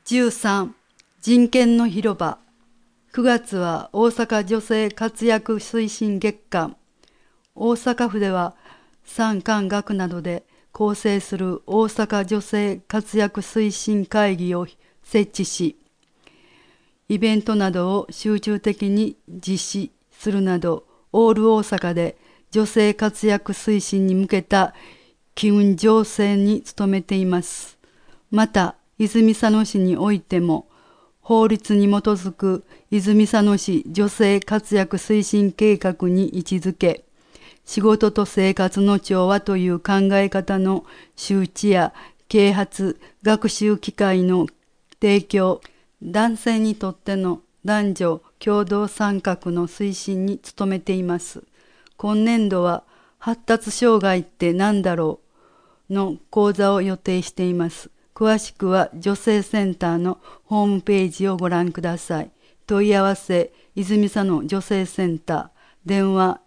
13. 人権の広場。9月は大阪女性活躍推進月間。大阪府では産官学などで構成する大阪女性活躍推進会議を設置し、イベントなどを集中的に実施するなど、オール大阪で女性活躍推進に向けた機運醸成に努めています。また、泉佐野市においても、法律に基づく泉佐野市女性活躍推進計画に位置づけ、仕事と生活の調和という考え方の周知や啓発、学習機会の提供、男性にとっての男女共同参画の推進に努めています。今年度は発達障害って何だろうの講座を予定しています。詳しくは女性センターのホームページをご覧ください。問い合わせ、泉佐野女性センター、電話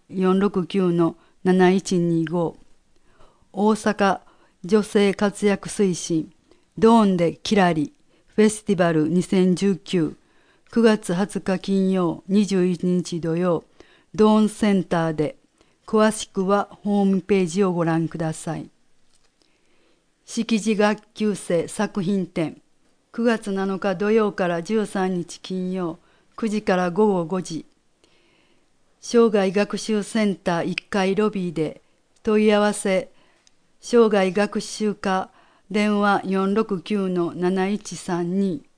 469-7125。大阪女性活躍推進、ドーンでキラリ、フェスティバル2019、9月20日金曜、21日土曜、ドーンセンターで、詳しくはホームページをご覧ください。識字学級生作品展、9月7日土曜から13日金曜、9時から午後5時、生涯学習センター1階ロビーで、問い合わせ、生涯学習課電話469-7132